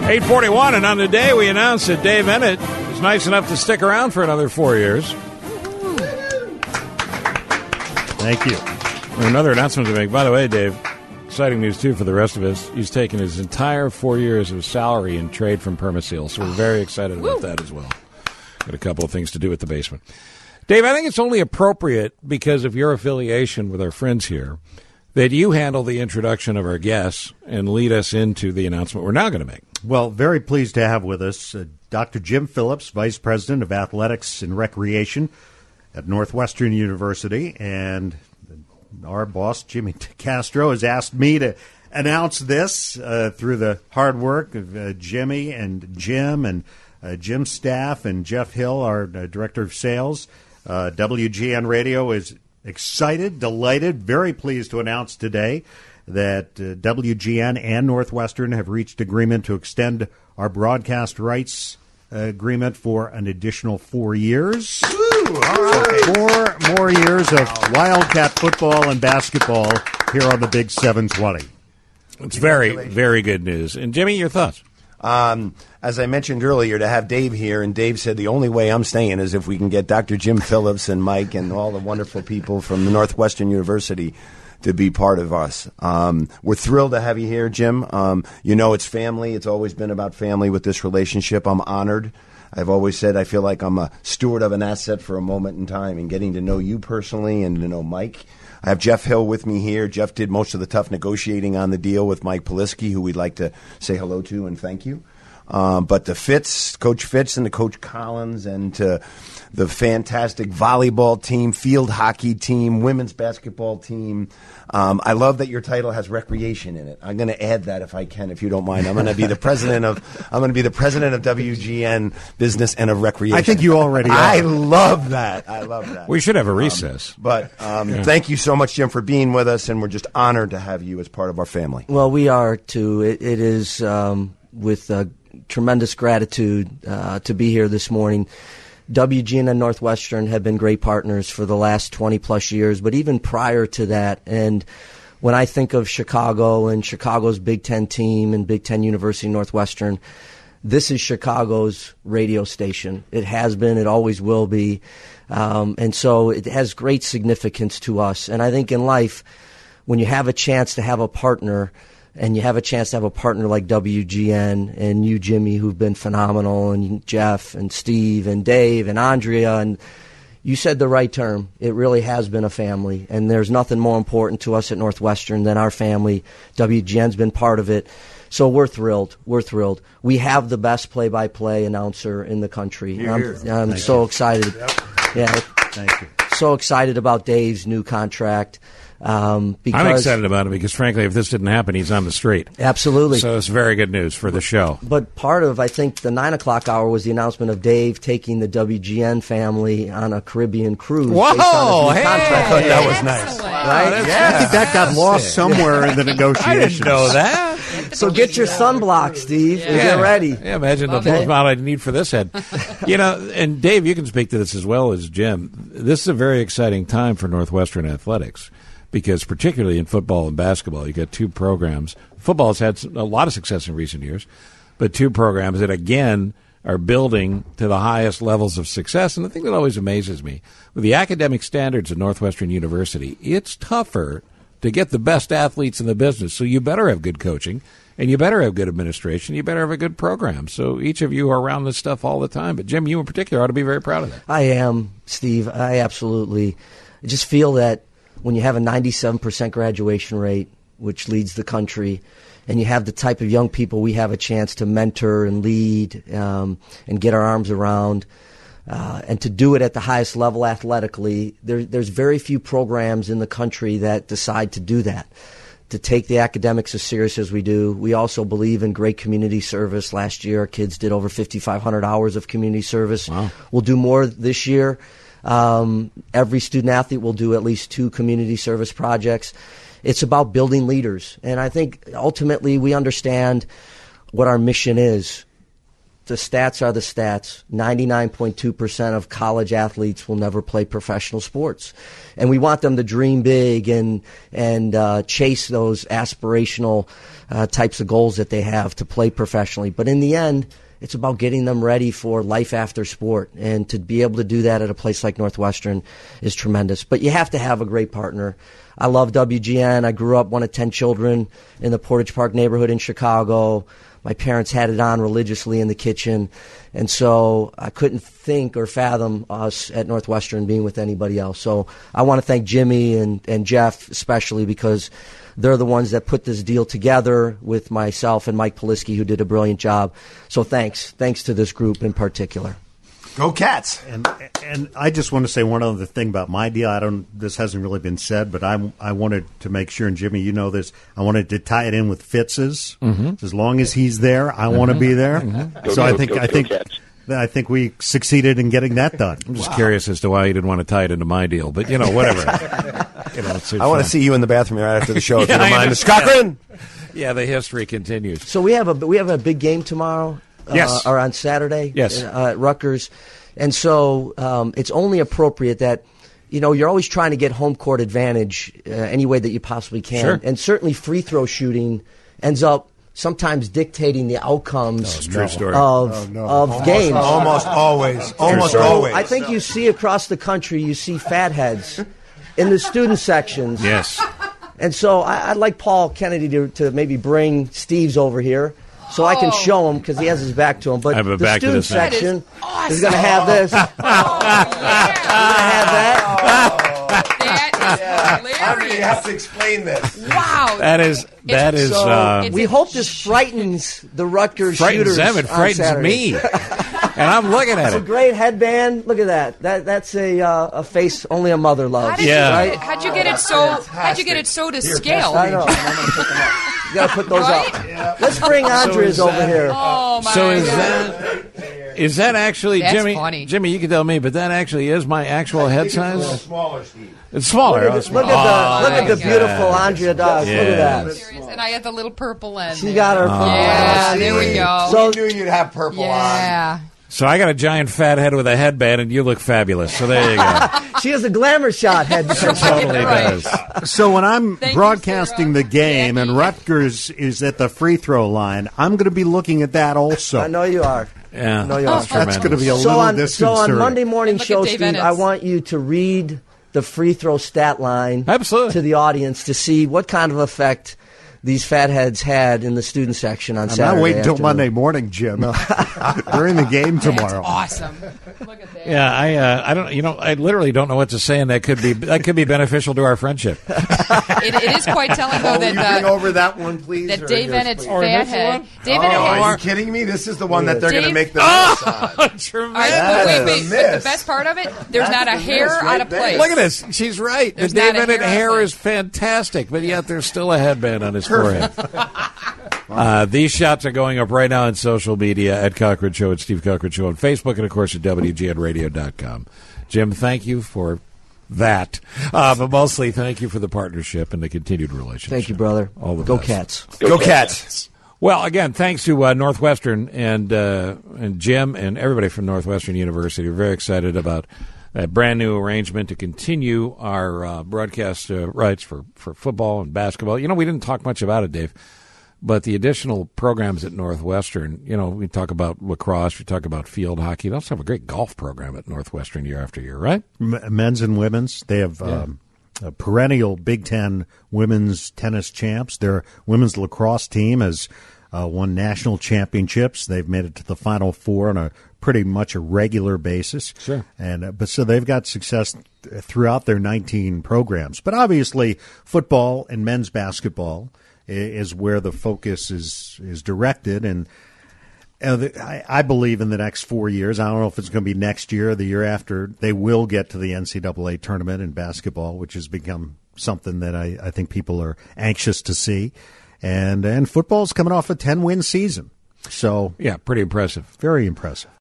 8:41, and on the day we announced that Dave Ennett was nice enough to stick around for another 4 years. Thank you. Another announcement to make. By the way, Dave, exciting news, too, for the rest of us. He's taken his entire 4 years of salary in trade from Permaseal, so we're very excited about that as well. Got a couple of things to do at the basement. Dave, I think it's only appropriate, because of your affiliation with our friends here, that you handle the introduction of our guests and lead us into the announcement we're now going to make. Well, very pleased to have with us Dr. Jim Phillips, Vice President of Athletics and Recreation at Northwestern University. And our boss, Jimmy Castro, has asked me to announce this through the hard work of Jimmy and Jim and Jim's staff and Jeff Hill, our Director of Sales. WGN Radio is excited, delighted, very pleased to announce today that WGN and Northwestern have reached agreement to extend our broadcast rights agreement for an additional 4 years. Woo, all right. So 4 more years of Wildcat football and basketball here on the Big 720. It's very, very good news. And, Jimmy, your thoughts? As I mentioned earlier, to have Dave here, and Dave said the only way I'm staying is if we can get Dr. Jim Phillips and Mike and all the wonderful people from Northwestern University to be part of us. We're thrilled to have you here, Jim. You know it's family. It's always been about family with this relationship. I'm honored. I've always said I feel like I'm a steward of an asset for a moment in time, and getting to know you personally and to know Mike. I have Jeff Hill with me here. Jeff did most of the tough negotiating on the deal with Mike Polisky, who we'd like to say hello to and thank you. But the Fitz, Coach Fitz and the Coach Collins, and to the fantastic volleyball team, field hockey team, women's basketball team. I love that your title has recreation in it. I'm going to add that if I can, if you don't mind. I'm going to be the president of WGN Business and of Recreation. I think you already are. I love that. We should have a recess. Thank you so much, Jim, for being with us, and we're just honored to have you as part of our family. Well, we are too. It is with tremendous gratitude to be here this morning. WGN and Northwestern have been great partners for the last 20-plus years, but even prior to that, and when I think of Chicago and Chicago's Big Ten team and Big Ten University Northwestern, this is Chicago's radio station. It has been, it always will be, and so it has great significance to us. And I think in life, when you have a chance to have a partner, and you have a chance to have a partner like WGN and you, Jimmy, who've been phenomenal, and Jeff and Steve and Dave and Andrea, and you said the right term. It really has been a family, and there's nothing more important to us at Northwestern than our family. WGN's been part of it, so we're thrilled. We're thrilled. We have the best play-by-play announcer in the country. I'm so excited. Yep. Yeah, Thank you. So excited about Dave's new contract. I'm excited about it because, frankly, if this didn't happen, he's on the street. Absolutely. So it's very good news for the show. But part of, I think, the 9 o'clock hour was the announcement of Dave taking the WGN family on a Caribbean cruise. Whoa! Based on his new Hey! contract. That was nice. Right? I think that got lost somewhere in the negotiations. I didn't know that. So get your sunblock, Steve, and get ready. Yeah, imagine the full amount I'd need for this head. And Dave, you can speak to this as well as Jim. This is a very exciting time for Northwestern athletics, because particularly in football and basketball, you got two programs. Football's had a lot of success in recent years, but two programs that, again, are building to the highest levels of success. And the thing that always amazes me, with the academic standards at Northwestern University, it's tougher to get the best athletes in the business. So you better have good coaching, and you better have good administration. You better have a good program. So each of you are around this stuff all the time. But, Jim, you in particular ought to be very proud of that. I am, Steve. I just feel that when you have a 97% graduation rate, which leads the country, and you have the type of young people we have a chance to mentor and lead and get our arms around, and to do it at the highest level athletically, there's very few programs in the country that decide to do that, to take the academics as serious as we do. We also believe in great community service. Last year, our kids did over 5,500 hours of community service. Wow. We'll do more this year. Every student athlete will do at least 2 community service projects. It's about building leaders. And I think ultimately we understand what our mission is, the stats are the stats. 99.2% of college athletes will never play professional sports. And we want them to dream big and chase those aspirational types of goals that they have to play professionally. But in the end, it's about getting them ready for life after sport. And to be able to do that at a place like Northwestern is tremendous. But you have to have a great partner. I love WGN. I grew up one of 10 children in the Portage Park neighborhood in Chicago. My parents had it on religiously in the kitchen. And so I couldn't think or fathom us at Northwestern being with anybody else. So I want to thank Jimmy and Jeff especially, because they're the ones that put this deal together with myself and Mike Polisky, who did a brilliant job. So thanks to this group in particular. Go Cats! And I just want to say one other thing about my deal. This hasn't really been said, but I wanted to make sure, and Jimmy, you know this, I wanted to tie it in with Fitz's. Mm-hmm. As long as he's there, I want to be there. Mm-hmm. So I think we succeeded in getting that done. I'm just curious as to why you didn't want to tie it into my deal, but whatever. I want to see you in the bathroom right after the show. If you don't mind, Cochran. Yeah, the history continues. So we have a big game tomorrow. Yes. Or on Saturday. Yes. At Rutgers. And so it's only appropriate that, you're always trying to get home court advantage any way that you possibly can. Sure. And certainly free throw shooting ends up sometimes dictating the outcomes true story. of games. Almost always. Almost always. I think you see across the country, you see fatheads in the student sections. Yes. And so I'd like Paul Kennedy to maybe bring Steve's over here so I can show him, because he has his back to him. But the student section is going to have this. We're going to have that. How do you have to explain this? Wow. That is. We hope this frightens the Rutgers shooters. Frightens them. It frightens me. And I'm looking at it. It's a great headband. Look at that. That's a face only a mother loves. How'd you get it so to scale? I know. You got to put those up. Yeah. Let's bring Andres over here. Oh my! So is that actually That's Jimmy? Funny. Jimmy, you can tell me, but that actually is my actual head size. It's a little smaller, Steve. It's smaller. Look at the beautiful Andrea Dodge. Yeah. Look at that. And I had the little purple end. She got her purple Yeah, end. there we go. So we knew you'd have purple on. Yeah. So I got a giant fat head with a headband, and you look fabulous. So there you go. She has a glamour shot head. Totally Right. does. So when I'm Thank broadcasting you, the game Jackie. and Rutgers is at the free throw line, I'm going to be looking at that also. I know you are. Yeah, No, you are. That's going to be a So little on disconcerting. Monday morning Look at show, Dave Steve, Ennis. I want you to read the free throw stat line Absolutely. to the audience to see what kind of effect these fatheads had in the student section on I'm Saturday not waiting until afternoon. Monday morning, Jim. During the game tomorrow. That's awesome. Look at that. Yeah, I don't. I literally don't know what to say, and that could be beneficial to our friendship. It is quite telling though Will you bring that over that one, please? that or Dave yours, Bennett's please? fathead. Dave Bennett Are you has. kidding me? This is the one that they're going to Dave- make the miss on. All right, That but is a wait. But miss. the best part of it, there's That's not a the hair miss right out of there. place. Look at this. She's right. There's the Dave not a Bennett hair on hair it. is fantastic, but yet there's still a headband on his forehead. These shots are going up right now on social media at Cochran Show, at Steve Cochran Show on Facebook, and, of course, at WGNradio.com. Jim, thank you for that. But mostly thank you for the partnership and the continued relationship. Thank you, brother. All the Go best. Cats. Go Cats. Well, again, thanks to Northwestern and Jim and everybody from Northwestern University. We're very excited about that brand new arrangement to continue our broadcast rights for football and basketball. We didn't talk much about it, Dave, but the additional programs at Northwestern, we talk about lacrosse, we talk about field hockey. They also have a great golf program at Northwestern year after year, right? Men's and women's. They have a perennial Big Ten women's tennis champs. Their women's lacrosse team has won national championships. They've made it to the Final Four on a pretty much a regular basis. Sure. But so they've got success throughout their 19 programs. But obviously, football and men's basketball is where the focus is directed. And I believe in the next 4 years, I don't know if it's going to be next year or the year after, they will get to the NCAA tournament in basketball, which has become something that I think people are anxious to see. And football's coming off a 10-win season. So, Yeah, pretty impressive. very impressive.